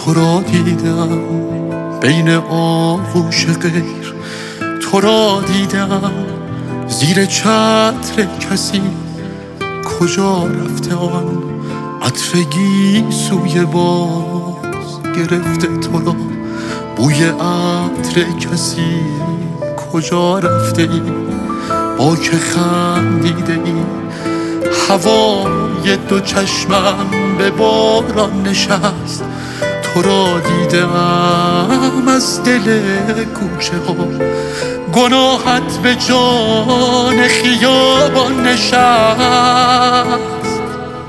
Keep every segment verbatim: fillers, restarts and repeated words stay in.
تو را دیدم بین آغوش غیر، تو را دیدم زیر چتر کسی. کجا رفته آن عطرگی سوی باز گرفته تو را بوی عطر کسی. کجا رفته ای با که خندیده ای، هوای دو چشمم به باران نشست. تو را دیدم از دل کوچه ها، گناهت به جان خیابان نشست.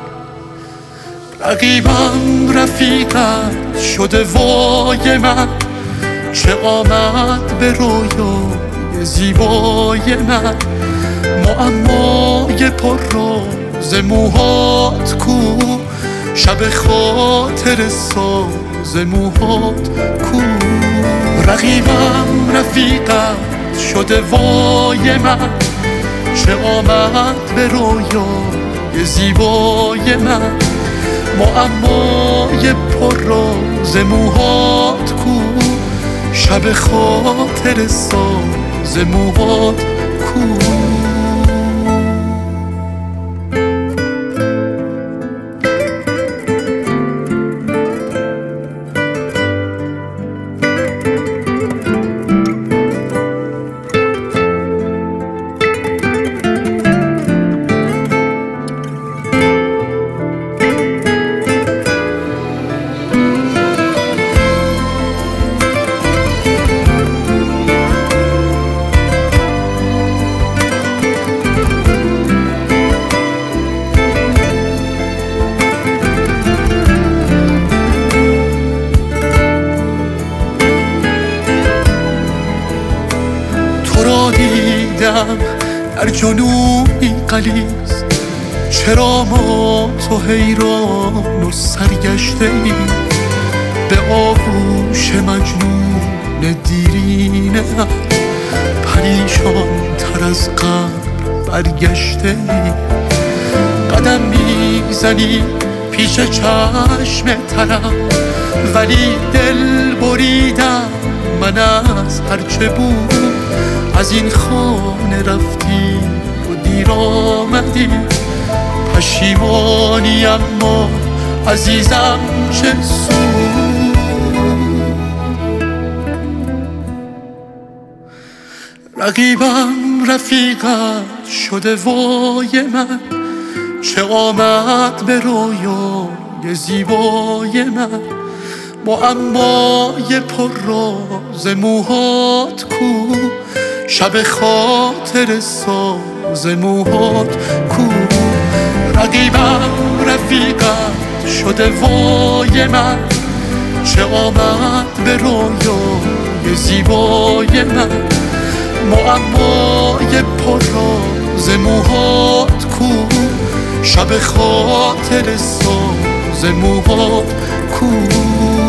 رقیبم رفیقت شده وای من، چه آمد به رویای زیبای من. معمای پر راز موهات کو، شب خاطر ساز موهات کو. رقیبم رفیقت شده وای من، چه آمد به رویای زیبای من. معمای پر راز موهات کو، شب خاطر ساز موهات کو. در جنوبی غلیظ، چرا ما تو حیران و سرگشته ای؟ به آغوش مجنون دیرینه پریشان تر از قبل برگشته ای. قدم میزنی پیش چشم ترم، ولی دل بریدم من از هرچه بود. از این خانه رفتی و دیر آمدی، پشیمانی اما عزیزم چه سود. رقیبم رفیقت شده وای من، چه آمد به رویای زیبای من. معمای پر راز موهات کو، شب خاطر ساز موهات کو. رقیبم رفیقت شده وای من، چه آمد به رویای زیبای من. معمای پر راز موهات کو، شب خاطر ساز موهات کو.